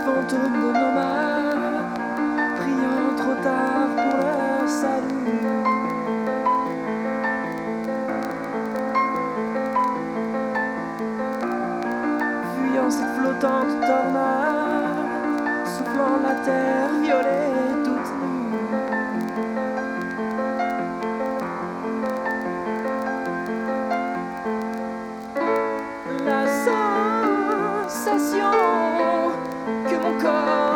fantômes de nos mâts, priant trop tard pour leur salut. Fuyant cette flottante tornade, soufflant la terre violée toute nue. La sensation que mon corps